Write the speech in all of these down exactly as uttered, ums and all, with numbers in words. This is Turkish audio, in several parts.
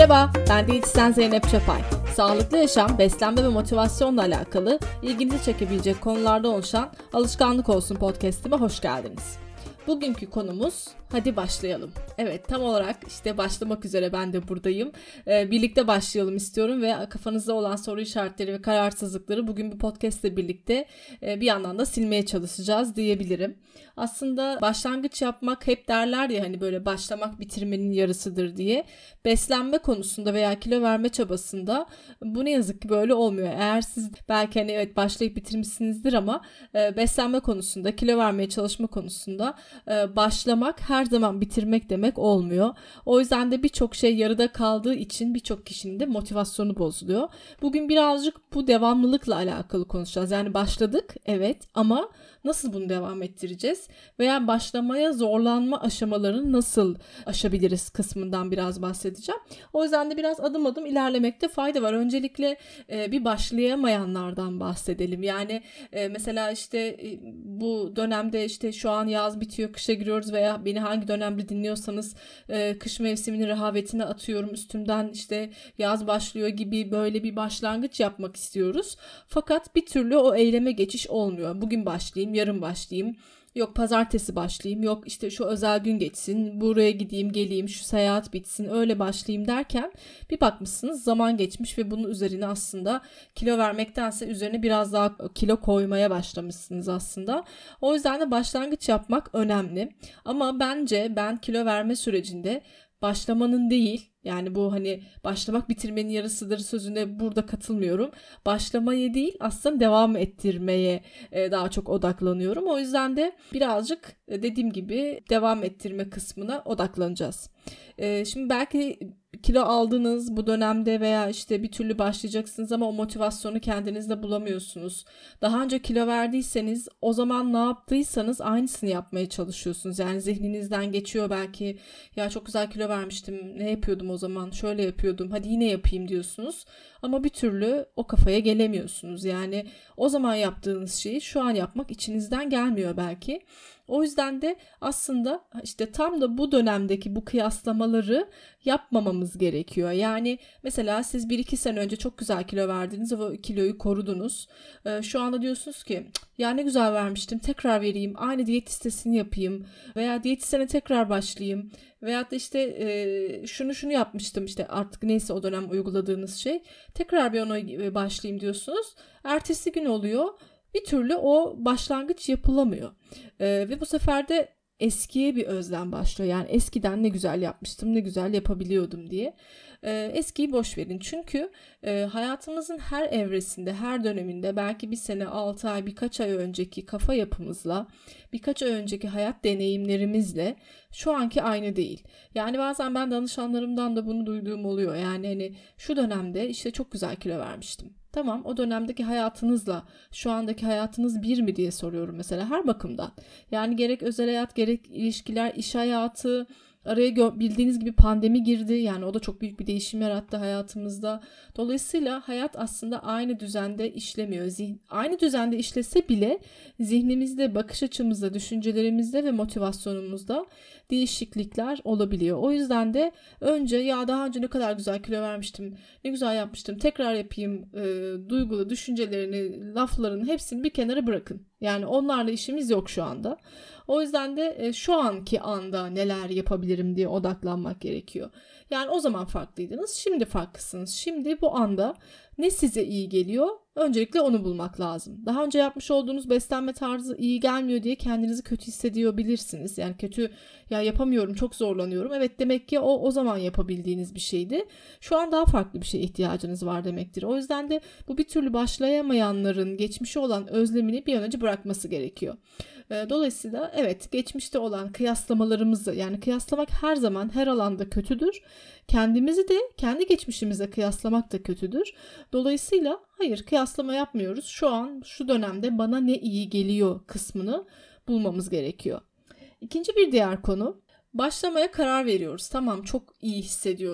Merhaba, ben diyetisyen Zeynep Çapay. Sağlıklı yaşam, beslenme ve motivasyonla alakalı ilginizi çekebilecek konularda oluşan Alışkanlık Olsun podcast'ime hoş geldiniz. Bugünkü konumuz hadi başlayalım. Evet, tam olarak işte başlamak üzere ben de buradayım. Ee, birlikte başlayalım istiyorum ve kafanızda olan soru işaretleri ve kararsızlıkları bugün bu podcast ile birlikte e, bir yandan da silmeye çalışacağız diyebilirim. Aslında başlangıç yapmak hep derler ya hani böyle başlamak bitirmenin yarısıdır diye. Beslenme konusunda veya kilo verme çabasında bu ne yazık ki böyle olmuyor. Eğer siz belki hani evet başlayıp bitirmişsinizdir ama e, beslenme konusunda, kilo vermeye çalışma konusunda e, başlamak her zaman bitirmek demek olmuyor. O yüzden de birçok şey yarıda kaldığı için birçok kişinin de motivasyonu bozuluyor. Bugün birazcık bu devamlılıkla alakalı konuşacağız. Yani başladık evet ama nasıl bunu devam ettireceğiz? Veya başlamaya zorlanma aşamalarını nasıl aşabiliriz kısmından biraz bahsedeceğim. O yüzden de biraz adım adım ilerlemekte fayda var. Öncelikle e, bir başlayamayanlardan bahsedelim. Yani e, mesela işte e, bu dönemde işte şu an yaz bitiyor, kışa giriyoruz veya beni hangi dönemde dinliyorsanız e, kış mevsiminin rehavetine atıyorum. Üstümden işte yaz başlıyor gibi böyle bir başlangıç yapmak istiyoruz. Fakat bir türlü o eyleme geçiş olmuyor. Bugün başlayayım, yarın başlayayım. Yok pazartesi başlayayım, yok işte şu özel gün geçsin, buraya gideyim geleyim, şu seyahat bitsin, öyle başlayayım derken bir bakmışsınız zaman geçmiş ve bunun üzerine aslında kilo vermektense üzerine biraz daha kilo koymaya başlamışsınız aslında. O yüzden de başlangıç yapmak önemli. Ama bence ben kilo verme sürecinde başlamanın değil, yani bu hani başlamak bitirmenin yarısıdır sözüne burada katılmıyorum. Başlamaya değil aslında devam ettirmeye daha çok odaklanıyorum. O yüzden de birazcık dediğim gibi devam ettirme kısmına odaklanacağız. Şimdi belki kilo aldınız bu dönemde veya işte bir türlü başlayacaksınız ama o motivasyonu kendinizde bulamıyorsunuz. Daha önce kilo verdiyseniz o zaman ne yaptıysanız aynısını yapmaya çalışıyorsunuz. Yani zihninizden geçiyor belki ya çok güzel kilo vermiştim, ne yapıyordum o zaman, şöyle yapıyordum, hadi yine yapayım diyorsunuz. Ama bir türlü o kafaya gelemiyorsunuz. Yani o zaman yaptığınız şeyi şu an yapmak içinizden gelmiyor belki. O yüzden de aslında işte tam da bu dönemdeki bu kıyaslamaları yapmamamız gerekiyor. Yani mesela siz bir iki sene önce çok güzel kilo verdiniz ve o kiloyu korudunuz. Ee, şu anda diyorsunuz ki ya ne güzel vermiştim, tekrar vereyim, aynı diyet listesini yapayım veya diyetisyene tekrar başlayayım. Veyahut da işte e, şunu şunu yapmıştım işte artık neyse o dönem uyguladığınız şey. Tekrar bir ona başlayayım diyorsunuz. Ertesi gün oluyor. Bir türlü o başlangıç yapılamıyor. Ee, ve bu sefer de eskiye bir özlem başlıyor. Yani eskiden ne güzel yapmıştım, ne güzel yapabiliyordum diye. Ee, eskiyi boş verin. Çünkü e, hayatımızın her evresinde, her döneminde belki bir sene, altı ay, birkaç ay önceki kafa yapımızla, birkaç ay önceki hayat deneyimlerimizle şu anki aynı değil. Yani bazen ben danışanlarımdan da bunu duyduğum oluyor. Yani hani şu dönemde işte çok güzel kilo vermiştim. Tamam, o dönemdeki hayatınızla şu andaki hayatınız bir mi diye soruyorum mesela her bakımdan. Yani gerek özel hayat, gerek ilişkiler, iş hayatı, araya gö- bildiğiniz gibi pandemi girdi. Yani o da çok büyük bir değişim yarattı hayatımızda. Dolayısıyla hayat aslında aynı düzende işlemiyor. Zihn- aynı düzende işlese bile zihnimizde, bakış açımızda, düşüncelerimizde ve motivasyonumuzda değişiklikler olabiliyor. O yüzden de önce ya daha önce ne kadar güzel kilo vermiştim, ne güzel yapmıştım, tekrar yapayım e, duygulu düşüncelerini, laflarını hepsini bir kenara bırakın. Yani onlarla işimiz yok şu anda. O yüzden de e, şu anki anda neler yapabilirim diye odaklanmak gerekiyor. Yani o zaman farklıydınız, şimdi farklısınız. Şimdi bu anda ne size iyi geliyor? Öncelikle onu bulmak lazım. Daha önce yapmış olduğunuz beslenme tarzı iyi gelmiyor diye kendinizi kötü hissediyor bilirsiniz. Yani kötü ya yapamıyorum, çok zorlanıyorum. Evet demek ki o o zaman yapabildiğiniz bir şeydi. Şu an daha farklı bir şeye ihtiyacınız var demektir. O yüzden de bu bir türlü başlayamayanların geçmişe olan özlemini bir an önce bırakması gerekiyor. Dolayısıyla evet geçmişte olan kıyaslamalarımızı yani kıyaslamak her zaman her alanda kötüdür. Kendimizi de kendi geçmişimize kıyaslamak da kötüdür. Dolayısıyla hayır kıyaslama yapmıyoruz. Şu an şu dönemde bana ne iyi geliyor kısmını bulmamız gerekiyor. İkinci bir diğer konu başlamaya karar veriyoruz. Tamam çok iyi hissediyorum.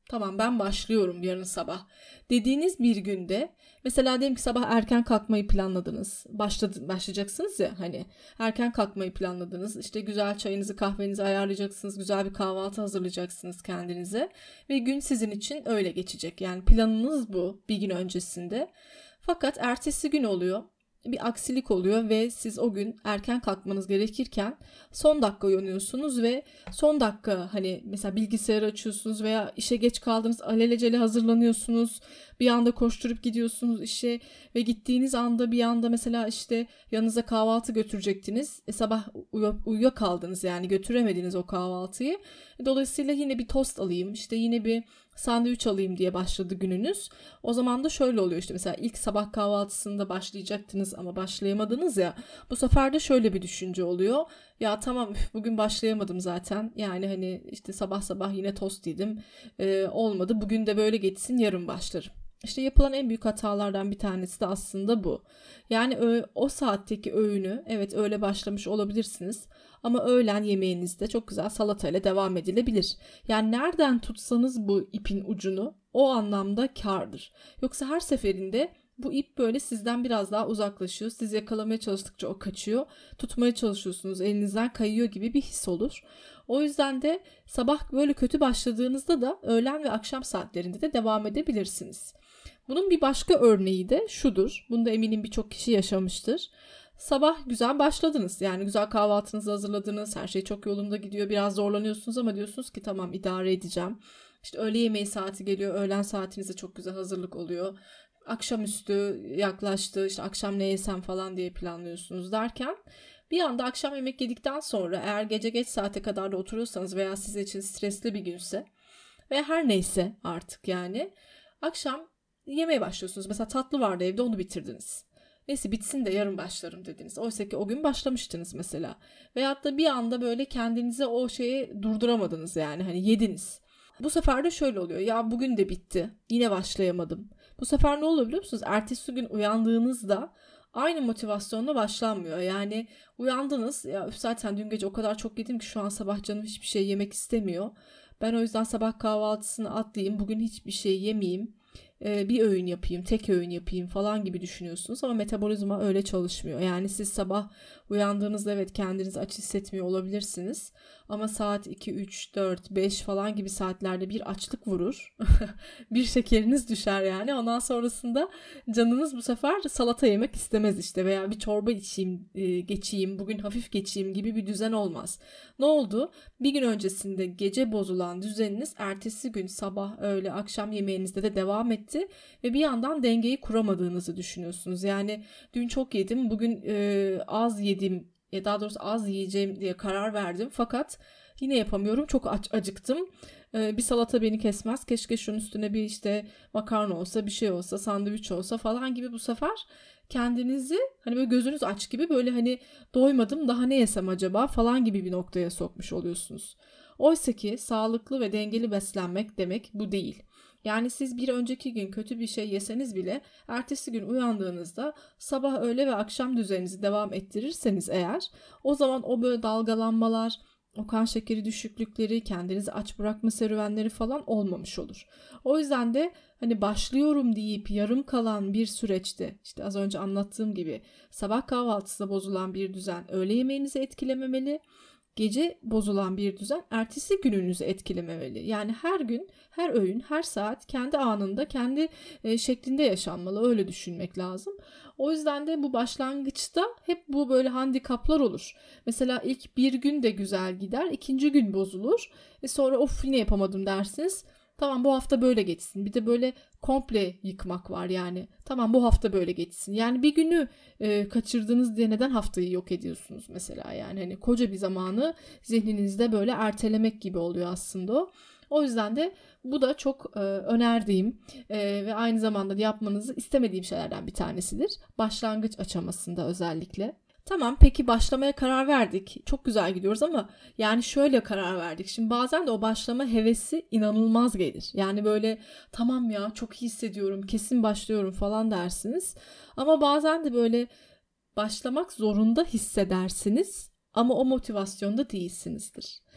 Tamam, ben başlıyorum yarın sabah dediğiniz bir günde, mesela diyelim ki sabah erken kalkmayı planladınız. Başladı, başlayacaksınız ya, hani erken kalkmayı planladınız. İşte güzel çayınızı kahvenizi ayarlayacaksınız. Güzel bir kahvaltı hazırlayacaksınız kendinize. Ve gün sizin için öyle geçecek. Yani planınız bu bir gün öncesinde. Fakat ertesi gün oluyor. Bir aksilik oluyor ve siz o gün erken kalkmanız gerekirken son dakika uyanıyorsunuz ve son dakika hani mesela bilgisayarı açıyorsunuz veya işe geç kaldınız, alelacele hazırlanıyorsunuz, bir anda koşturup gidiyorsunuz işe ve gittiğiniz anda bir anda mesela işte yanınıza kahvaltı götürecektiniz. E, sabah uy- uyuyakaldınız, yani götüremediniz o kahvaltıyı. Dolayısıyla yine bir tost alayım, işte yine bir sandviç alayım diye başladı gününüz. O zaman da şöyle oluyor, işte mesela ilk sabah kahvaltısında başlayacaktınız ama başlayamadınız ya. Bu sefer de şöyle bir düşünce oluyor. Ya tamam, bugün başlayamadım zaten. Yani hani işte sabah sabah yine tost yedim. Ee, olmadı. Bugün de böyle geçsin, yarın başlarım. İşte yapılan en büyük hatalardan bir tanesi de aslında bu. Yani ö- o saatteki öğünü, evet öyle başlamış olabilirsiniz. Ama öğlen yemeğinizde çok güzel salatayla devam edilebilir. Yani nereden tutsanız bu ipin ucunu o anlamda kârdır. Yoksa her seferinde bu ip böyle sizden biraz daha uzaklaşıyor. Siz yakalamaya çalıştıkça o kaçıyor. Tutmaya çalışıyorsunuz, elinizden kayıyor gibi bir his olur. O yüzden de sabah böyle kötü başladığınızda da öğlen ve akşam saatlerinde de devam edebilirsiniz. Bunun bir başka örneği de şudur. Bunu da eminim birçok kişi yaşamıştır. Sabah güzel başladınız. Yani güzel kahvaltınızı hazırladınız. Her şey çok yolunda gidiyor. Biraz zorlanıyorsunuz ama diyorsunuz ki tamam, idare edeceğim. İşte öğle yemeği saati geliyor. Öğlen saatinize çok güzel hazırlık oluyor. Akşamüstü yaklaştı. İşte akşam ne yesem falan diye planlıyorsunuz derken bir anda akşam yemek yedikten sonra, eğer gece geç saate kadar da oturuyorsanız veya sizin için stresli bir günse veya her neyse artık, yani akşam yemeye başlıyorsunuz. Mesela tatlı vardı evde, onu bitirdiniz. Neyse bitsin de yarın başlarım dediniz. Oysa ki o gün başlamıştınız mesela. Veyahut da bir anda böyle kendinize o şeye durduramadınız, yani hani yediniz. Bu sefer de şöyle oluyor. Ya bugün de bitti. Yine başlayamadım. Bu sefer ne oluyor biliyor musunuz? Ertesi gün uyandığınızda aynı motivasyonla başlanmıyor. Yani uyandınız. Ya zaten dün gece o kadar çok yedim ki şu an sabah canım hiçbir şey yemek istemiyor. Ben o yüzden sabah kahvaltısını atlayayım. Bugün hiçbir şey yemeyeyim. Bir öğün yapayım, tek öğün yapayım falan gibi düşünüyorsunuz ama metabolizma öyle çalışmıyor. Yani siz sabah uyandığınızda evet kendinizi aç hissetmiyor olabilirsiniz ama saat iki, üç, dört, beş falan gibi saatlerde bir açlık vurur. Bir şekeriniz düşer yani. Ondan sonrasında canınız bu sefer salata yemek istemez işte veya bir çorba içeyim, geçeyim, bugün hafif geçeyim gibi bir düzen olmaz. Ne oldu? Bir gün öncesinde gece bozulan düzeniniz ertesi gün sabah, öğle, akşam yemeğinizde de devam etti. Ve bir yandan dengeyi kuramadığınızı düşünüyorsunuz. Yani dün çok yedim, bugün e, az yedim, ya daha doğrusu az yiyeceğim diye karar verdim. Fakat yine yapamıyorum, çok aç, acıktım. E, bir salata beni kesmez. Keşke şunun üstüne bir işte makarna olsa, bir şey olsa, sandviç olsa falan gibi bu sefer kendinizi hani böyle gözünüz aç gibi, böyle hani doymadım daha ne yesem acaba falan gibi bir noktaya sokmuş oluyorsunuz. Oysa ki sağlıklı ve dengeli beslenmek demek bu değil. Yani siz bir önceki gün kötü bir şey yeseniz bile ertesi gün uyandığınızda sabah, öğle ve akşam düzeninizi devam ettirirseniz eğer, o zaman o böyle dalgalanmalar, o kan şekeri düşüklükleri, kendinizi aç bırakma serüvenleri falan olmamış olur. O yüzden de hani başlıyorum deyip yarım kalan bir süreçte, işte az önce anlattığım gibi sabah kahvaltısında bozulan bir düzen öğle yemeğinizi etkilememeli. Gece bozulan bir düzen ertesi gününüzü etkilememeli. Yani her gün, her öğün, her saat kendi anında, kendi e, şeklinde yaşanmalı. Öyle düşünmek lazım. O yüzden de bu başlangıçta hep bu böyle handikaplar olur. Mesela ilk bir gün de güzel gider, ikinci gün bozulur. E sonra of yine yapamadım dersiniz. Tamam, bu hafta böyle geçsin. Bir de böyle komple yıkmak var yani. Tamam, bu hafta böyle geçsin. Yani bir günü e, kaçırdınız diye neden haftayı yok ediyorsunuz mesela? Yani hani koca bir zamanı zihninizde böyle ertelemek gibi oluyor aslında o. O yüzden de bu da çok e, önerdiğim e, ve aynı zamanda da yapmanızı istemediğim şeylerden bir tanesidir. Başlangıç aşamasında özellikle. Tamam, peki başlamaya karar verdik. Çok güzel gidiyoruz ama yani şöyle karar verdik. Şimdi bazen de o başlama hevesi inanılmaz gelir. Yani böyle tamam ya çok iyi hissediyorum, kesin başlıyorum falan dersiniz. Ama bazen de böyle başlamak zorunda hissedersiniz ama o motivasyonda değilsinizdir.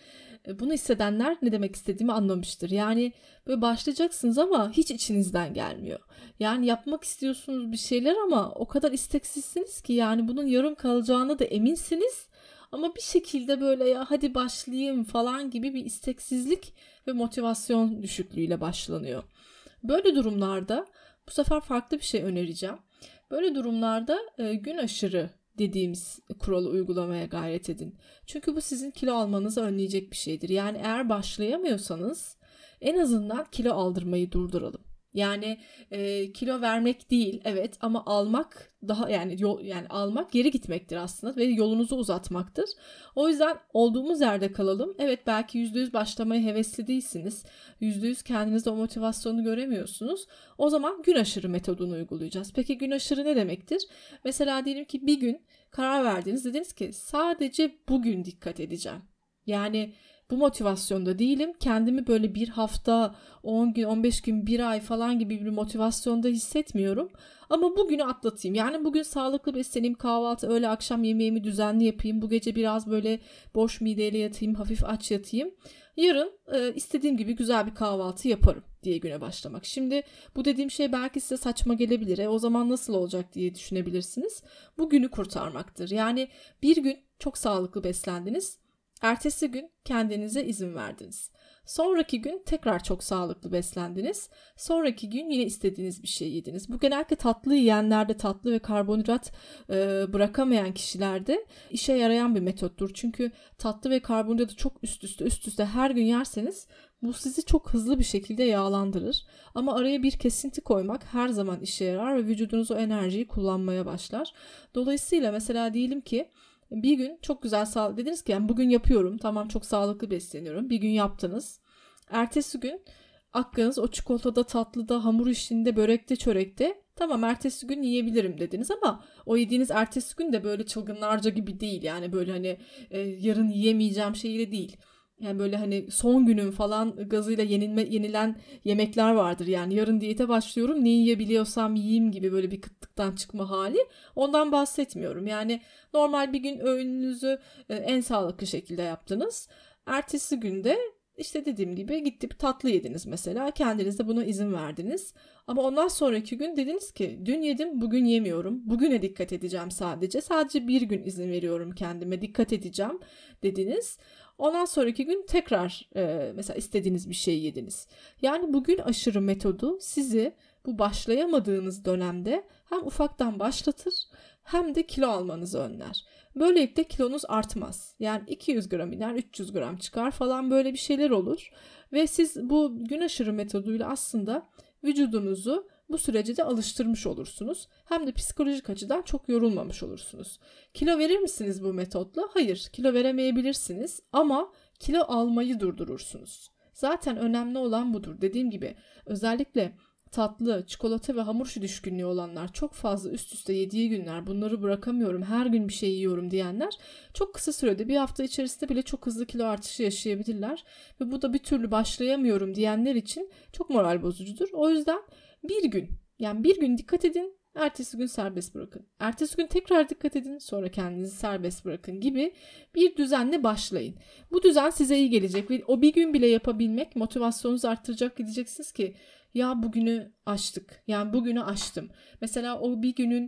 Bunu hissedenler ne demek istediğimi anlamıştır. Yani böyle başlayacaksınız ama hiç içinizden gelmiyor. Yani yapmak istiyorsunuz bir şeyler ama o kadar isteksizsiniz ki yani bunun yarım kalacağına da eminsiniz. Ama bir şekilde böyle ya hadi başlayayım falan gibi bir isteksizlik ve motivasyon düşüklüğüyle başlanıyor. Böyle durumlarda bu sefer farklı bir şey önereceğim. Böyle durumlarda e, gün aşırı dediğimiz kuralı uygulamaya gayret edin. Çünkü bu sizin kilo almanızı önleyecek bir şeydir. Yani eğer başlayamıyorsanız en azından kilo aldırmayı durduralım. Yani e, kilo vermek değil evet ama almak daha yani yol, yani almak geri gitmektir aslında ve yolunuzu uzatmaktır. O yüzden olduğumuz yerde kalalım. Evet belki yüzde yüz başlamaya hevesli değilsiniz. yüzde yüz kendinizde o motivasyonu göremiyorsunuz. O zaman gün aşırı metodunu uygulayacağız. Peki gün aşırı ne demektir? Mesela diyelim ki bir gün karar verdiniz, dediniz ki sadece bugün dikkat edeceğim. Yani bu motivasyonda değilim. Kendimi böyle bir hafta, on gün, on beş gün, bir ay falan gibi bir motivasyonda hissetmiyorum. Ama bugünü atlatayım. Yani bugün sağlıklı besleneyim, kahvaltı, öğle, akşam yemeğimi düzenli yapayım. Bu gece biraz böyle boş mideyle yatayım, hafif aç yatayım. Yarın e, istediğim gibi güzel bir kahvaltı yaparım diye güne başlamak. Şimdi bu dediğim şey belki size saçma gelebilir. E, o zaman nasıl olacak diye düşünebilirsiniz. Bu günü kurtarmaktır. Yani bir gün çok sağlıklı beslendiniz. Ertesi gün kendinize izin verdiniz. Sonraki gün tekrar çok sağlıklı beslendiniz. Sonraki gün yine istediğiniz bir şey yediniz. Bu genellikle tatlı yiyenlerde, tatlı ve karbonhidrat e, bırakamayan kişilerde işe yarayan bir metottur. Çünkü tatlı ve karbonhidratı çok üst üste üst üste her gün yerseniz bu sizi çok hızlı bir şekilde yağlandırır. Ama araya bir kesinti koymak her zaman işe yarar ve vücudunuz o enerjiyi kullanmaya başlar. Dolayısıyla mesela diyelim ki bir gün çok güzel sağlık dediniz ki yani bugün yapıyorum, tamam çok sağlıklı besleniyorum, bir gün yaptınız. Ertesi gün aklınız o çikolatada, tatlıda, hamur işinde, börekte, çörekte, tamam ertesi gün yiyebilirim dediniz ama o yediğiniz ertesi gün de böyle çılgınlarca gibi değil. Yani böyle hani e, yarın yiyemeyeceğim şeyle değil. Yani böyle hani son günün falan gazıyla yenilme, yenilen yemekler vardır. Yani yarın diyete başlıyorum, ne yiyebiliyorsam yiyeyim gibi böyle bir kıtlıktan çıkma hali. Ondan bahsetmiyorum. Yani normal bir gün öğününüzü en sağlıklı şekilde yaptınız. Ertesi günde işte dediğim gibi gittip tatlı yediniz mesela. Kendiniz de buna izin verdiniz. Ama ondan sonraki gün dediniz ki dün yedim bugün yemiyorum. Bugüne dikkat edeceğim sadece. Sadece bir gün izin veriyorum kendime, dikkat edeceğim dediniz. Ondan sonraki gün tekrar e, mesela istediğiniz bir şey yediniz. Yani bugün aşırı metodu sizi bu başlayamadığınız dönemde hem ufaktan başlatır hem de kilo almanızı önler. Böylelikle kilonuz artmaz. Yani iki yüz gram iner, üç yüz gram çıkar falan, böyle bir şeyler olur. Ve siz bu gün aşırı metoduyla aslında vücudunuzu bu sürece de alıştırmış olursunuz. Hem de psikolojik açıdan çok yorulmamış olursunuz. Kilo verir misiniz bu metotla? Hayır, kilo veremeyebilirsiniz ama kilo almayı durdurursunuz. Zaten önemli olan budur. Dediğim gibi özellikle tatlı, çikolata ve hamur işi düşkünlüğü olanlar, çok fazla üst üste yediği günler, bunları bırakamıyorum, her gün bir şey yiyorum diyenler çok kısa sürede, bir hafta içerisinde bile çok hızlı kilo artışı yaşayabilirler. Ve bu da bir türlü başlayamıyorum diyenler için çok moral bozucudur. O yüzden bir gün, yani bir gün dikkat edin, ertesi gün serbest bırakın. Ertesi gün tekrar dikkat edin, sonra kendinizi serbest bırakın gibi bir düzenle başlayın. Bu düzen size iyi gelecek ve o bir gün bile yapabilmek motivasyonunuzu arttıracak. Diyeceksiniz ki ya bugünü aştık, yani bugünü aştım. Mesela o bir günün,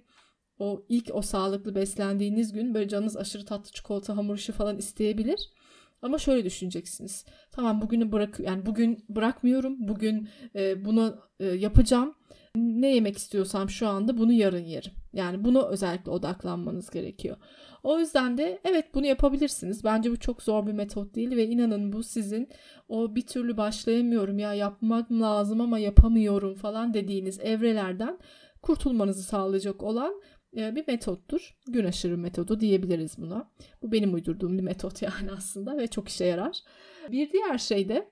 o ilk o sağlıklı beslendiğiniz gün böyle canınız aşırı tatlı çikolata, hamur işi falan isteyebilir. Ama şöyle düşüneceksiniz. Tamam bugünü bırak, yani bugün bırakmıyorum. Bugün e, bunu e, yapacağım. Ne yemek istiyorsam şu anda bunu yarın yerim. Yani buna özellikle odaklanmanız gerekiyor. O yüzden de evet, bunu yapabilirsiniz. Bence bu çok zor bir metot değil ve inanın bu sizin o bir türlü başlayamıyorum, ya yapmak lazım ama yapamıyorum falan dediğiniz evrelerden kurtulmanızı sağlayacak olan bir metottur. Gün aşırı metodu diyebiliriz buna. Bu benim uydurduğum bir metot yani aslında ve çok işe yarar. Bir diğer şey de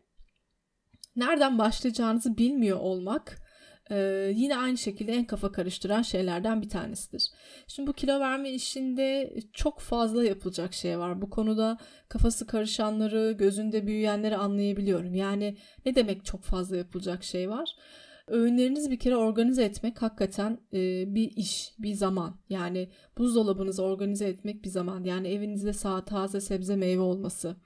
nereden başlayacağınızı bilmiyor olmak. Ee, yine aynı şekilde en kafa karıştıran şeylerden bir tanesidir. Şimdi bu kilo verme işinde çok fazla yapılacak şey var. Bu konuda kafası karışanları, gözünde büyüyenleri anlayabiliyorum. Yani ne demek çok fazla yapılacak şey var? Öğünlerinizi bir kere organize etmek hakikaten e, bir iş, bir zaman. Yani buzdolabınızı organize etmek bir zaman. Yani evinizde sağ taze sebze meyve olması.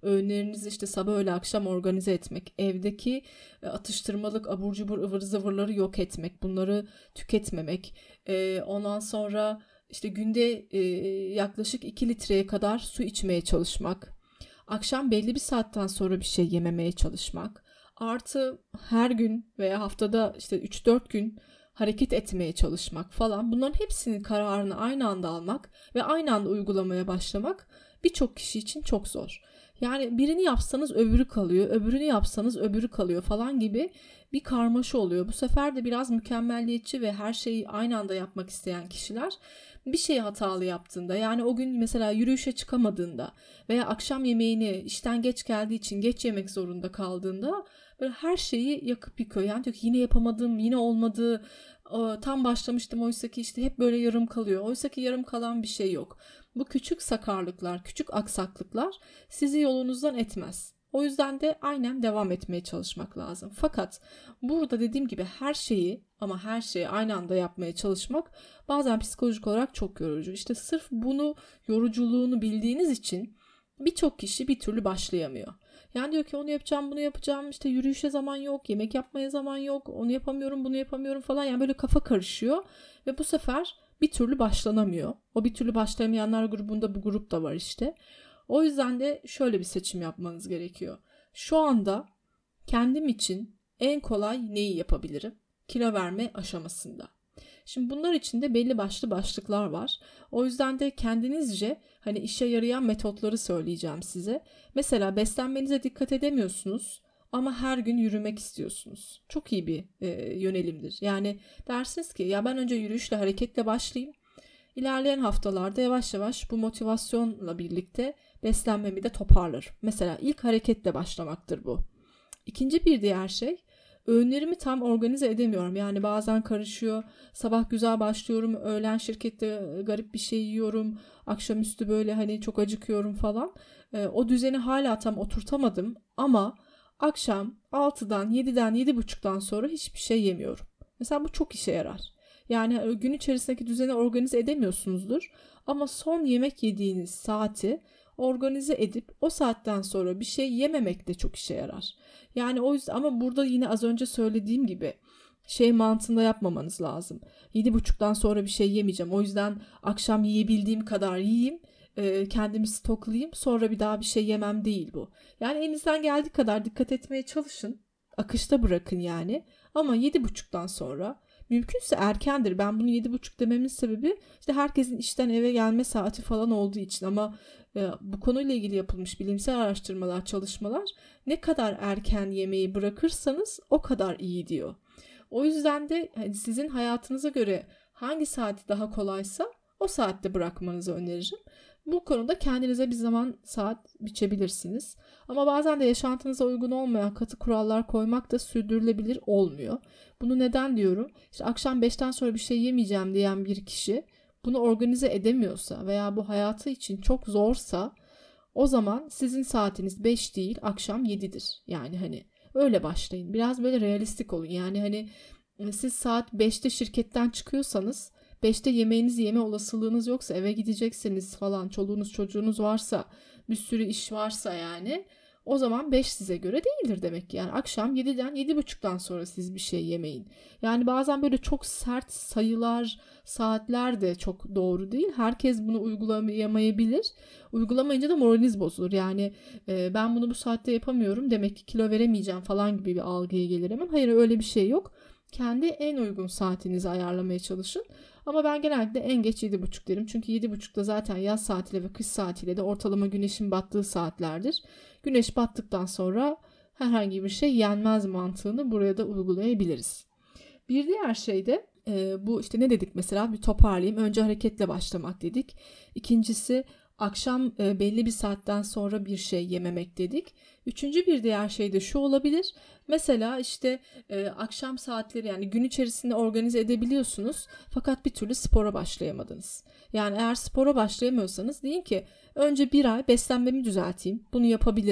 öğünlerinizi işte sabah öğle akşam organize etmek, evdeki atıştırmalık abur cubur ıvır zıvırları yok etmek, bunları tüketmemek, ondan sonra işte günde yaklaşık iki litreye kadar su içmeye çalışmak, akşam belli bir saatten sonra bir şey yememeye çalışmak, artı her gün veya haftada işte üç dört gün hareket etmeye çalışmak falan, bunların hepsinin kararını aynı anda almak ve aynı anda uygulamaya başlamak birçok kişi için çok zor. Yani birini yapsanız öbürü kalıyor, öbürünü yapsanız öbürü kalıyor falan gibi bir karmaşa oluyor. Bu sefer de biraz mükemmelliyetçi ve her şeyi aynı anda yapmak isteyen kişiler bir şeyi hatalı yaptığında, yani o gün mesela yürüyüşe çıkamadığında veya akşam yemeğini işten geç geldiği için geç yemek zorunda kaldığında böyle her şeyi yakıp yıkıyor. Yani diyor ki yine yapamadım, yine olmadı, tam başlamıştım oysa ki işte hep böyle yarım kalıyor. Oysa ki yarım kalan bir şey yok. Bu küçük sakarlıklar, küçük aksaklıklar sizi yolunuzdan etmez. O yüzden de aynen devam etmeye çalışmak lazım. Fakat burada dediğim gibi her şeyi ama her şeyi aynı anda yapmaya çalışmak bazen psikolojik olarak çok yorucu. İşte sırf bunu, yoruculuğunu bildiğiniz için birçok kişi bir türlü başlayamıyor. Yani diyor ki onu yapacağım, bunu yapacağım, işte yürüyüşe zaman yok, yemek yapmaya zaman yok, onu yapamıyorum, bunu yapamıyorum falan. Yani böyle kafa karışıyor ve bu sefer bir türlü başlanamıyor. O bir türlü başlayamayanlar grubunda bu grup da var işte. O yüzden de şöyle bir seçim yapmanız gerekiyor. Şu anda kendim için en kolay neyi yapabilirim? Kilo verme aşamasında. Şimdi bunlar için de belli başlı başlıklar var. O yüzden de kendinizce hani işe yarayan metotları söyleyeceğim size. Mesela beslenmenize dikkat edemiyorsunuz ama her gün yürümek istiyorsunuz. Çok iyi bir e, yönelimdir. Yani dersiniz ki ya ben önce yürüyüşle, hareketle başlayayım. İlerleyen haftalarda yavaş yavaş bu motivasyonla birlikte beslenmemi de toparlarım. Mesela ilk hareketle başlamaktır bu. İkinci bir diğer şey, öğünlerimi tam organize edemiyorum. Yani bazen karışıyor. Sabah güzel başlıyorum. Öğlen şirkette garip bir şey yiyorum. Akşamüstü böyle hani çok acıkıyorum falan. E, o düzeni hala tam oturtamadım. Ama akşam altıdan, yediden, yedi buçuktan sonra hiçbir şey yemiyorum. Mesela bu çok işe yarar. Yani gün içerisindeki düzeni organize edemiyorsunuzdur. Ama son yemek yediğiniz saati organize edip o saatten sonra bir şey yememek de çok işe yarar. Yani o yüzden, ama burada yine az önce söylediğim gibi şey mantığında yapmamanız lazım. Yedi buçuktan sonra bir şey yemeyeceğim. O yüzden akşam yiyebildiğim kadar yiyeyim, kendimi stoklayayım, sonra bir daha bir şey yemem değil bu. Yani elinizden geldiği kadar dikkat etmeye çalışın. Akışta bırakın yani. Ama yedi buçuktan sonra, mümkünse erkendir. Ben bunu yedi buçuk dememin sebebi işte herkesin işten eve gelme saati falan olduğu için, ama e, bu konuyla ilgili yapılmış bilimsel araştırmalar, çalışmalar ne kadar erken yemeği bırakırsanız o kadar iyi diyor. O yüzden de hani sizin hayatınıza göre hangi saati daha kolaysa o saatte bırakmanızı öneririm. Bu konuda kendinize bir zaman saat biçebilirsiniz. Ama bazen de yaşantınıza uygun olmayan katı kurallar koymak da sürdürülebilir olmuyor. Bunu neden diyorum? İşte akşam beşten sonra bir şey yemeyeceğim diyen bir kişi bunu organize edemiyorsa veya bu hayatı için çok zorsa, o zaman sizin saatiniz beş değil, akşam yedidir. Yani hani öyle başlayın. Biraz böyle realistik olun. Yani hani siz saat beşte şirketten çıkıyorsanız, beşte yemeğinizi yeme olasılığınız yoksa, eve gidecekseniz falan, çoluğunuz çocuğunuz varsa, bir sürü iş varsa yani, o zaman beş size göre değildir demek ki. Yani akşam yediden yedi buçuktan sonra siz bir şey yemeyin. Yani bazen böyle çok sert sayılar, saatler de çok doğru değil. Herkes bunu uygulayamayabilir. Uygulamayınca da moraliniz bozulur. Yani e, ben bunu bu saatte yapamıyorum, demek ki kilo veremeyeceğim falan gibi bir algıya gelir hemen. Hayır, öyle bir şey yok. Kendi en uygun saatinizi ayarlamaya çalışın. Ama ben genellikle en geç yedi buçuk derim. Çünkü yedi buçukta zaten yaz saatiyle ve kış saatiyle de ortalama güneşin battığı saatlerdir. Güneş battıktan sonra herhangi bir şey yenmez mantığını buraya da uygulayabiliriz. Bir diğer şey de e, bu işte ne dedik mesela, bir toparlayayım. Önce hareketle başlamak dedik. İkincisi akşam e, belli bir saatten sonra bir şey yememek dedik. Üçüncü bir diğer şey de şu olabilir. Mesela işte e, akşam saatleri, yani gün içerisinde organize edebiliyorsunuz fakat bir türlü spora başlayamadınız. Yani eğer spora başlayamıyorsanız deyin ki önce bir ay beslenmemi düzelteyim, bunu yapabilirim.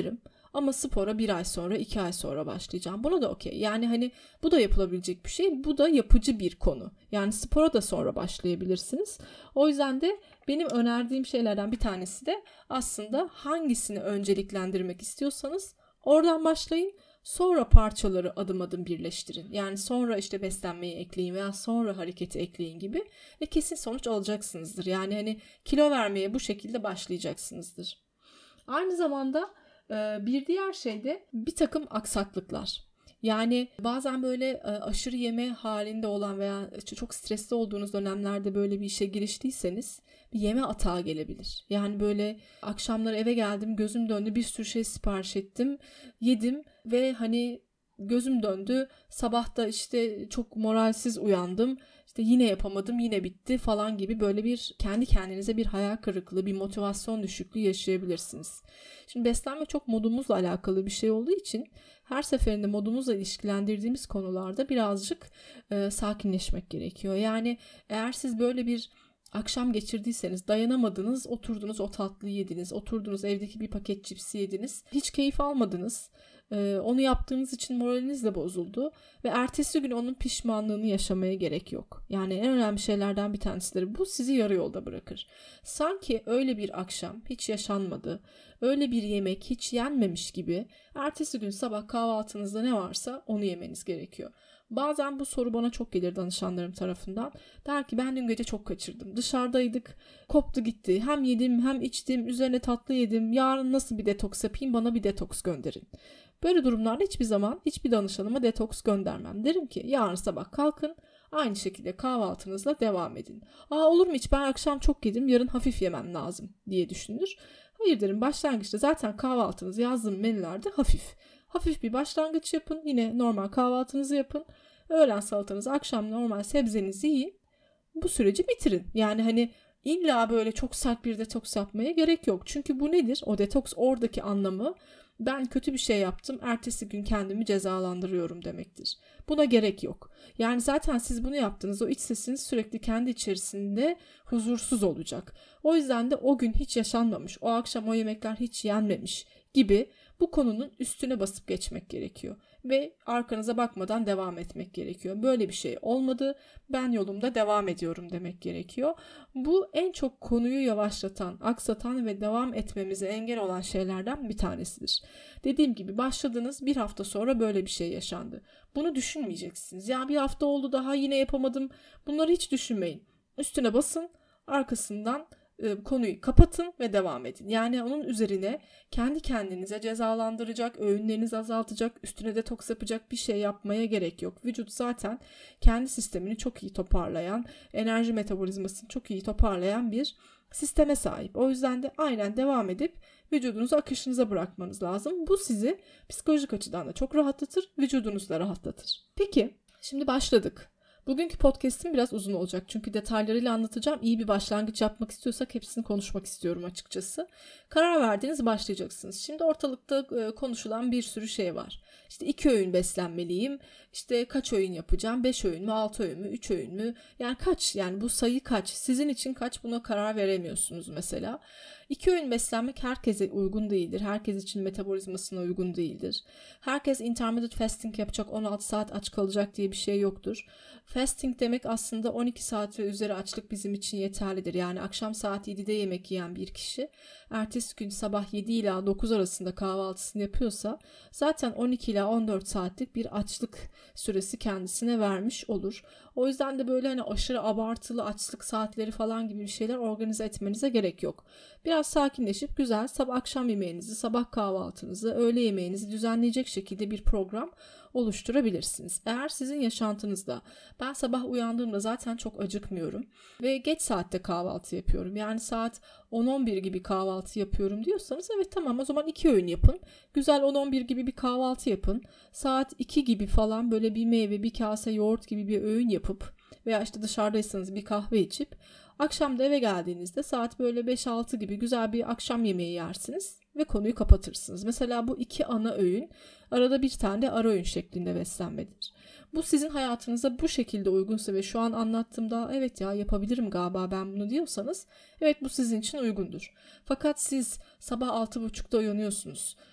Ama spora bir ay sonra, iki ay sonra başlayacağım. Buna da okey. Yani hani bu da yapılabilecek bir şey. Bu da yapıcı bir konu. Yani spora da sonra başlayabilirsiniz. O yüzden de benim önerdiğim şeylerden bir tanesi de aslında hangisini önceliklendirmek istiyorsanız oradan başlayın. Sonra parçaları adım adım birleştirin. Yani sonra işte beslenmeyi ekleyin veya sonra hareketi ekleyin gibi ve kesin sonuç alacaksınızdır. Yani hani kilo vermeye bu şekilde başlayacaksınızdır. Aynı zamanda bir diğer şey de bir takım aksaklıklar. Yani bazen böyle aşırı yeme halinde olan veya çok stresli olduğunuz dönemlerde böyle bir işe giriştiyseniz bir yeme atağı gelebilir. Yani böyle akşamları eve geldim, gözüm döndü, bir sürü şey sipariş ettim, yedim ve hani gözüm döndü, sabah da işte çok moralsiz uyandım, işte yine yapamadım, yine bitti falan gibi böyle bir kendi kendinize bir hayal kırıklığı, bir motivasyon düşüklüğü yaşayabilirsiniz. Şimdi beslenme çok modumuzla alakalı bir şey olduğu için her seferinde modumuzla ilişkilendirdiğimiz konularda birazcık e, sakinleşmek gerekiyor. Yani eğer siz böyle bir akşam geçirdiyseniz, dayanamadınız, oturdunuz o tatlıyı yediniz, oturdunuz evdeki bir paket cipsi yediniz, hiç keyif almadınız, ee, onu yaptığınız için moraliniz de bozuldu ve ertesi gün onun pişmanlığını yaşamaya gerek yok. Yani en önemli şeylerden bir tanesidir. Bu sizi yarı yolda bırakır. Sanki öyle bir akşam hiç yaşanmadı, öyle bir yemek hiç yenmemiş gibi ertesi gün sabah kahvaltınızda ne varsa onu yemeniz gerekiyor. Bazen bu soru bana çok gelir danışanlarım tarafından. Der ki ben dün gece çok kaçırdım. Dışarıdaydık, koptu gitti. Hem yedim hem içtim, üzerine tatlı yedim. Yarın nasıl bir detoks yapayım, bana bir detoks gönderin. Böyle durumlarda hiçbir zaman hiçbir danışanıma detoks göndermem. Derim ki yarın sabah kalkın, aynı şekilde kahvaltınızla devam edin. Aa olur mu hiç, ben akşam çok yedim, yarın hafif yemem lazım diye düşünür. Hayır derim, başlangıçta zaten kahvaltınız yazdığım menülerde hafif. Hafif bir başlangıç yapın. Yine normal kahvaltınızı yapın. Öğlen salatanızı, akşam normal sebzenizi yiyin. Bu süreci bitirin. Yani hani illa böyle çok sert bir detoks yapmaya gerek yok. Çünkü bu nedir? O detoks oradaki anlamı ben kötü bir şey yaptım, ertesi gün kendimi cezalandırıyorum demektir. Buna gerek yok. Yani zaten siz bunu yaptınız. O iç sesiniz sürekli kendi içerisinde huzursuz olacak. O yüzden de o gün hiç yaşanmamış, o akşam o yemekler hiç yenmemiş gibi bu konunun üstüne basıp geçmek gerekiyor. Ve arkanıza bakmadan devam etmek gerekiyor. Böyle bir şey olmadı, ben yolumda devam ediyorum demek gerekiyor. Bu en çok konuyu yavaşlatan, aksatan ve devam etmemize engel olan şeylerden bir tanesidir. Dediğim gibi başladınız, bir hafta sonra böyle bir şey yaşandı. Bunu düşünmeyeceksiniz. Ya bir hafta oldu daha yine yapamadım. Bunları hiç düşünmeyin. Üstüne basın, arkasından konuyu kapatın ve devam edin. Yani onun üzerine kendi kendinize cezalandıracak, öğünlerinizi azaltacak, üstüne detoks yapacak bir şey yapmaya gerek yok. Vücut zaten kendi sistemini çok iyi toparlayan, enerji metabolizmasını çok iyi toparlayan bir sisteme sahip. O yüzden de aynen devam edip vücudunuzu akışınıza bırakmanız lazım. Bu sizi psikolojik açıdan da çok rahatlatır, vücudunuzu da rahatlatır. Peki, şimdi başladık. Bugünkü podcast'im biraz uzun olacak çünkü detaylarıyla anlatacağım. İyi bir başlangıç yapmak istiyorsak hepsini konuşmak istiyorum açıkçası. Karar verdiniz, başlayacaksınız. Şimdi ortalıkta konuşulan bir sürü şey var. İşte iki öğün beslenmeliyim, işte kaç öğün yapacağım, beş öğün mü, altı öğün mü, üç öğün mü? Yani kaç, yani bu sayı kaç? Sizin için kaç, buna karar veremiyorsunuz mesela. İki öğün beslenmek herkese uygun değildir. Herkes için metabolizmasına uygun değildir. Herkes intermittent fasting yapacak, on altı saat aç kalacak diye bir şey yoktur. Fasting demek aslında on iki saat ve üzeri açlık bizim için yeterlidir. Yani akşam saat yedide yemek yiyen bir kişi ertesi gün sabah yedi ila dokuz arasında kahvaltısını yapıyorsa zaten on iki ila on dört saatlik bir açlık süresi kendisine vermiş olur. O yüzden de böyle hani aşırı abartılı açlık saatleri falan gibi bir şeyler organize etmenize gerek yok. Biraz sakinleşip güzel sabah akşam yemeğinizi, sabah kahvaltınızı, öğle yemeğinizi düzenleyecek şekilde bir program oluşturabilirsiniz. Eğer sizin yaşantınızda ben sabah uyandığımda zaten çok acıkmıyorum ve geç saatte kahvaltı yapıyorum, yani saat on on bir gibi kahvaltı yapıyorum diyorsanız evet tamam, o zaman iki öğün yapın. Güzel on on bir gibi bir kahvaltı yapın. Saat iki gibi falan böyle bir meyve, bir kase yoğurt gibi bir öğün yapıp veya işte dışarıdaysanız bir kahve içip akşam da eve geldiğinizde saat böyle beş altı gibi güzel bir akşam yemeği yersiniz ve konuyu kapatırsınız. Mesela bu iki ana öğün, arada bir tane de ara öğün şeklinde beslenmedir. Bu sizin hayatınıza bu şekilde uygunsa ve şu an anlattığımda evet ya yapabilirim galiba ben bunu diyorsanız evet, bu sizin için uygundur. Fakat siz sabah altı buçukta uyanıyorsunuz.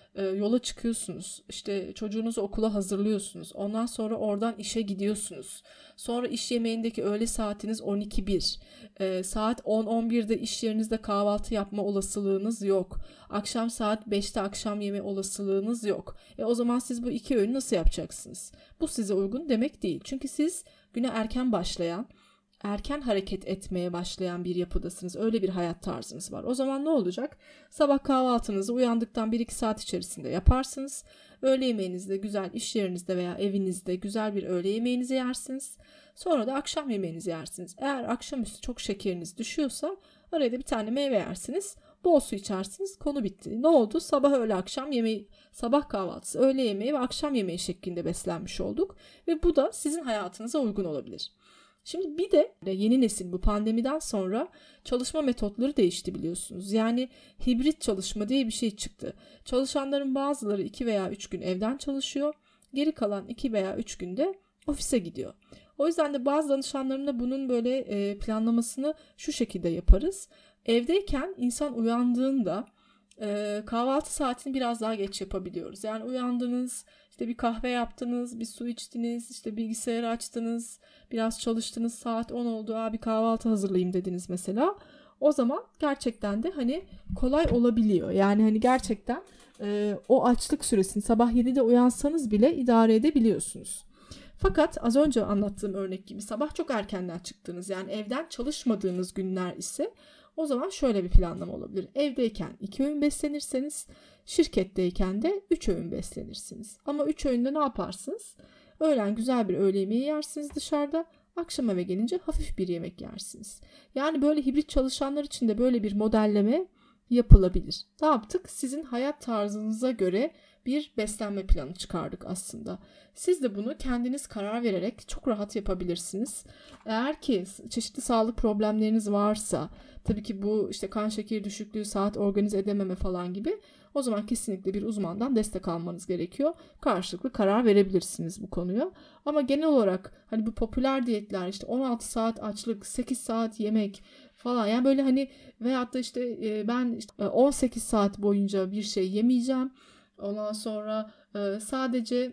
e, yola çıkıyorsunuz. İşte çocuğunuzu okula hazırlıyorsunuz. Ondan sonra oradan işe gidiyorsunuz. Sonra iş yemeğindeki öğle saatiniz on iki bir. E, saat on on birde iş yerinizde kahvaltı yapma olasılığınız yok. Akşam saat beşte akşam yeme olasılığınız yok. E o zaman siz bu iki öğünü nasıl yapacaksınız? Bu size uygun demek değil. Çünkü siz güne erken başlayan, erken hareket etmeye başlayan bir yapıdasınız. Öyle bir hayat tarzınız var. O zaman ne olacak? Sabah kahvaltınızı uyandıktan bir iki saat içerisinde yaparsınız. Öğle yemeğinizde güzel iş yerinizde veya evinizde güzel bir öğle yemeğinizi yersiniz. Sonra da akşam yemeğinizi yersiniz. Eğer akşamüstü çok şekeriniz düşüyorsa araya da bir tane meyve yersiniz. Bol su içersiniz. Konu bitti. Ne oldu? Sabah öğle akşam yemeği, sabah kahvaltısı, öğle yemeği ve akşam yemeği şeklinde beslenmiş olduk. Ve bu da sizin hayatınıza uygun olabilir. Şimdi bir de yeni nesil bu pandemiden sonra çalışma metotları değişti biliyorsunuz. Yani hibrit çalışma diye bir şey çıktı. Çalışanların bazıları iki veya üç gün evden çalışıyor. Geri kalan iki veya üç günde ofise gidiyor. O yüzden de bazı danışanlarımla bunun böyle planlamasını şu şekilde yaparız. Evdeyken insan uyandığında kahvaltı saatini biraz daha geç yapabiliyoruz. Yani uyandınız, işte bir kahve yaptınız, bir su içtiniz, işte bilgisayarı açtınız, biraz çalıştınız, saat on oldu, abi kahvaltı hazırlayayım dediniz mesela. O zaman gerçekten de hani kolay olabiliyor. Yani hani gerçekten e, o açlık süresini sabah yedide uyansanız bile idare edebiliyorsunuz. Fakat az önce anlattığım örnek gibi sabah çok erkenden çıktınız, yani evden çalışmadığınız günler ise o zaman şöyle bir planlama olabilir. Evdeyken iki öğün beslenirseniz, şirketteyken de üç öğün beslenirsiniz. Ama üç öğünde ne yaparsınız? Öğlen güzel bir öğle yemeği yersiniz dışarıda. Akşam eve gelince hafif bir yemek yersiniz. Yani böyle hibrit çalışanlar için de böyle bir modelleme yapılabilir. Ne yaptık? Sizin hayat tarzınıza göre bir beslenme planı çıkardık aslında. Siz de bunu kendiniz karar vererek çok rahat yapabilirsiniz. Eğer ki çeşitli sağlık problemleriniz varsa, tabii ki bu işte kan şekeri düşüklüğü, saat organize edememe falan gibi, o zaman kesinlikle bir uzmandan destek almanız gerekiyor. Karşılıklı karar verebilirsiniz bu konuya. Ama genel olarak hani bu popüler diyetler, işte on altı saat açlık, sekiz saat yemek falan, yani böyle hani veyahut da işte ben işte on sekiz saat boyunca bir şey yemeyeceğim. Ondan sonra sadece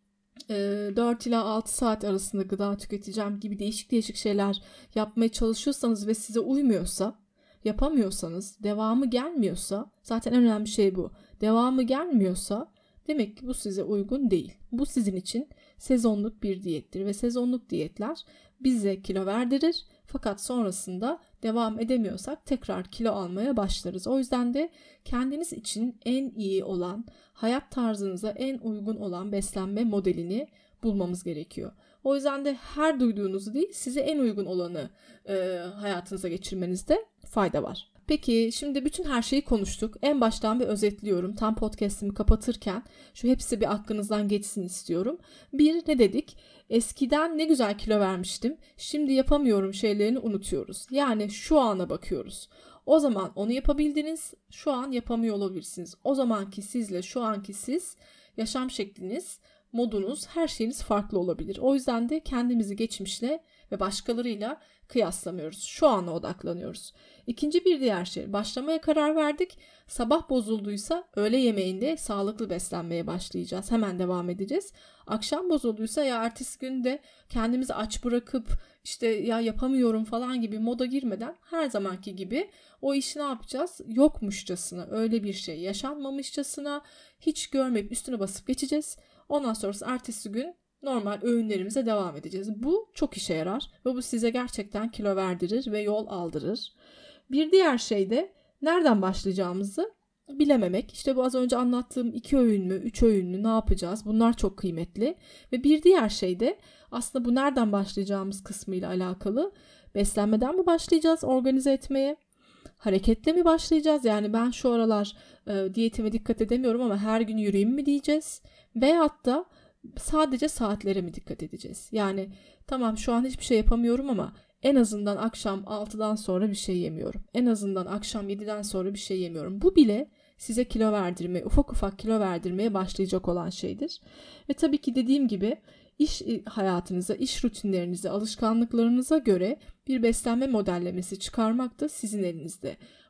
dört ila altı saat arasında gıda tüketeceğim gibi değişik değişik şeyler yapmaya çalışıyorsanız ve size uymuyorsa, yapamıyorsanız, devamı gelmiyorsa, zaten en önemli şey bu. Devamı gelmiyorsa demek ki bu size uygun değil. Bu sizin için sezonluk bir diyettir ve sezonluk diyetler bize kilo verdirir. Fakat sonrasında devam edemiyorsak tekrar kilo almaya başlarız. O yüzden de kendiniz için en iyi olan, hayat tarzınıza en uygun olan beslenme modelini bulmamız gerekiyor. O yüzden de her duyduğunuzu değil, size en uygun olanı e, hayatınıza geçirmenizde fayda var. Peki şimdi bütün her şeyi konuştuk. En baştan bir özetliyorum. Tam podcast'imi kapatırken şu hepsi bir aklınızdan geçsin istiyorum. Bir, ne dedik? Eskiden ne güzel kilo vermiştim, şimdi yapamıyorum şeylerini unutuyoruz. Yani şu ana bakıyoruz. O zaman onu yapabildiniz, şu an yapamıyor olabilirsiniz. O zamanki sizle şu anki siz, yaşam şekliniz, modunuz, her şeyiniz farklı olabilir. O yüzden de kendimizi geçmişle ve başkalarıyla kıyaslamıyoruz. Şu ana odaklanıyoruz. İkinci bir diğer şey, başlamaya karar verdik. Sabah bozulduysa öğle yemeğinde sağlıklı beslenmeye başlayacağız. Hemen devam edeceğiz. Akşam bozulduysa ya ertesi günde kendimizi aç bırakıp işte ya yapamıyorum falan gibi moda girmeden her zamanki gibi o işi ne yapacağız? Yokmuşçasına, öyle bir şey yaşanmamışçasına hiç görmeyip üstüne basıp geçeceğiz. Ondan sonrası ertesi gün normal öğünlerimize devam edeceğiz. Bu çok işe yarar ve bu size gerçekten kilo verdirir ve yol aldırır. Bir diğer şey de nereden başlayacağımızı bilememek. İşte bu az önce anlattığım iki öğün mü, üç öğün mü, ne yapacağız? Bunlar çok kıymetli. Ve bir diğer şey de aslında bu nereden başlayacağımız kısmıyla alakalı. Beslenmeden mi başlayacağız organize etmeye? Hareketle mi başlayacağız? Yani ben şu aralar e, diyetime dikkat edemiyorum ama her gün yürüyeyim mi diyeceğiz? Veyahut da sadece saatlere mi dikkat edeceğiz? Yani tamam şu an hiçbir şey yapamıyorum ama en azından akşam altıdan sonra bir şey yemiyorum. En azından akşam yediden sonra bir şey yemiyorum. Bu bile size kilo verdirmeye, ufak ufak kilo verdirmeye başlayacak olan şeydir. Ve tabii ki dediğim gibi iş hayatınıza, iş rutinlerinize, alışkanlıklarınıza göre bir beslenme modellemesi çıkarmak da sizin elinizde.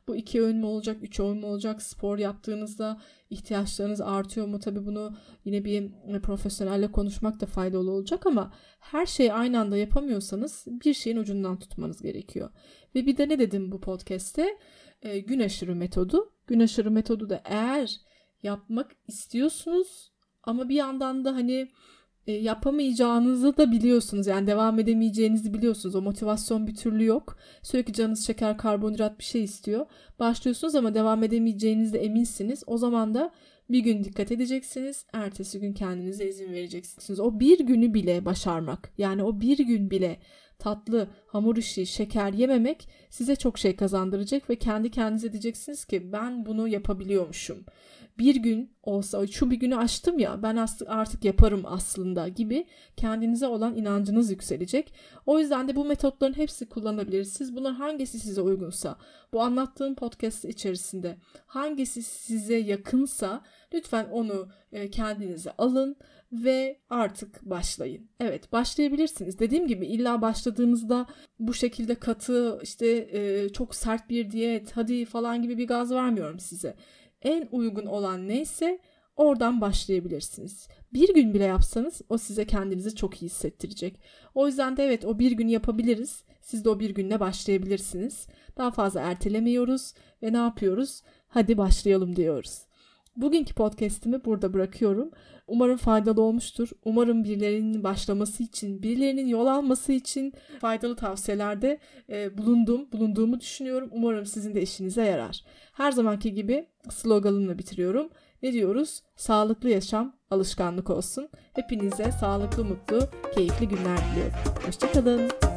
Bu iki öğün mü olacak, üç öğün mü olacak? Spor yaptığınızda ihtiyaçlarınız artıyor mu? Tabii bunu yine bir profesyonelle konuşmak da faydalı olacak ama her şeyi aynı anda yapamıyorsanız bir şeyin ucundan tutmanız gerekiyor. Ve bir de ne dedim bu podcast'te? E, gün aşırı metodu. Gün aşırı metodu da eğer yapmak istiyorsunuz ama bir yandan da hani e, yapamayacağınızı da biliyorsunuz. Yani devam edemeyeceğinizi biliyorsunuz. O motivasyon bir türlü yok. Sürekli canınız şeker, karbonhidrat bir şey istiyor. Başlıyorsunuz ama devam edemeyeceğinizde eminsiniz. O zaman da bir gün dikkat edeceksiniz. Ertesi gün kendinize izin vereceksiniz. O bir günü bile başarmak. Yani o bir gün bile tatlı, hamur işi, şeker yememek size çok şey kazandıracak ve kendi kendinize diyeceksiniz ki ben bunu yapabiliyormuşum. Bir gün olsa şu bir günü aştım ya ben artık yaparım aslında gibi kendinize olan inancınız yükselecek. O yüzden de bu metotların hepsi kullanabilirsiniz. Bunlar hangisi size uygunsa, bu anlattığım podcast içerisinde hangisi size yakınsa lütfen onu kendinize alın ve artık başlayın. Evet, başlayabilirsiniz. Dediğim gibi illa başladığınızda bu şekilde katı işte çok sert bir diyet hadi falan gibi bir gaz vermiyorum size. En uygun olan neyse oradan başlayabilirsiniz. Bir gün bile yapsanız o size kendinizi çok iyi hissettirecek. O yüzden de evet o bir gün yapabiliriz. Siz de o bir günle başlayabilirsiniz. Daha fazla ertelemiyoruz ve ne yapıyoruz? Hadi başlayalım diyoruz. Bugünkü podcast'imi burada bırakıyorum. Umarım faydalı olmuştur. Umarım birilerinin başlaması için, birilerinin yol alması için faydalı tavsiyelerde e, bulundum, bulunduğumu düşünüyorum. Umarım sizin de işinize yarar. Her zamanki gibi sloganımla bitiriyorum. Ne diyoruz? Sağlıklı yaşam alışkanlık olsun. Hepinize sağlıklı, mutlu, keyifli günler diliyorum. Hoşça kalın.